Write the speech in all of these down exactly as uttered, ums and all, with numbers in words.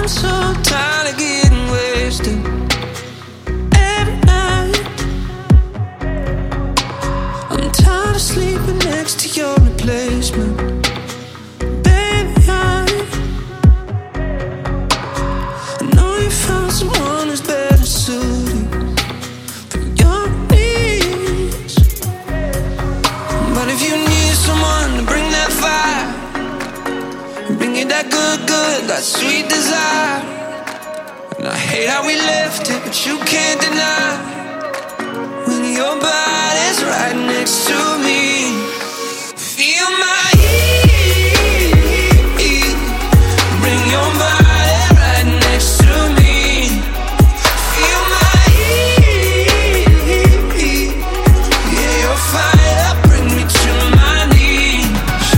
so tired of getting wasted every night. I'm tired of sleeping next to your replacement. Baby, I, I know you found someone who's better suited for your needs. But if you need someone to bring that fire, bring you that good, good, that sweet desire. And I hate how we left it, but you can't deny when your body's right next to me. Feel my heat, bring your body right next to me. Feel my heat, yeah, your fire, bring me to my knees.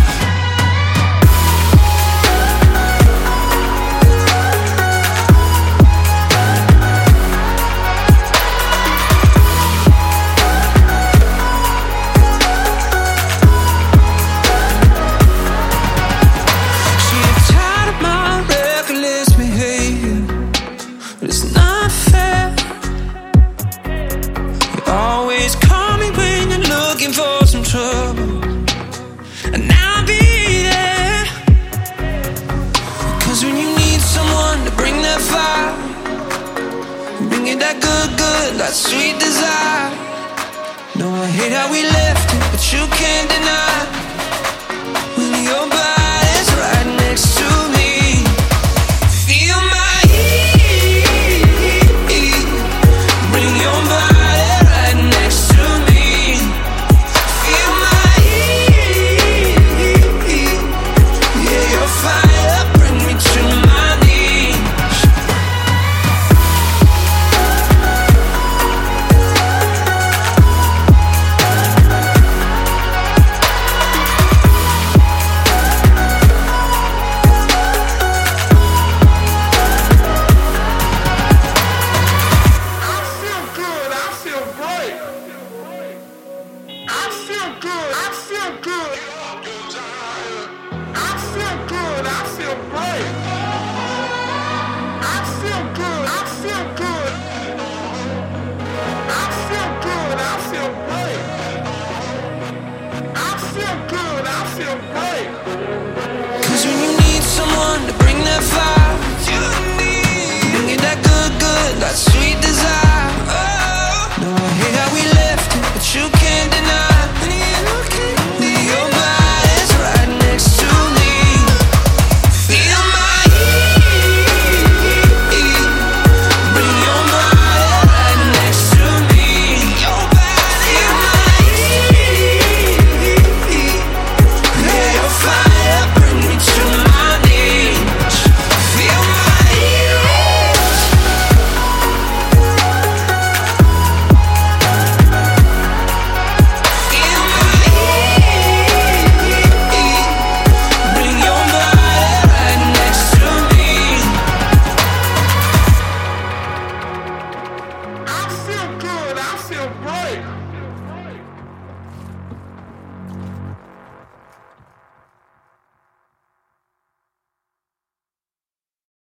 For some trouble, and I'll be there. Cause when you need someone to bring that fire, bring it that good, good, that sweet desire. No, I hate how we left it, but you can't deny when your body's right next to me. Feel my heat, bring your body right next to me. I feel good. I feel good.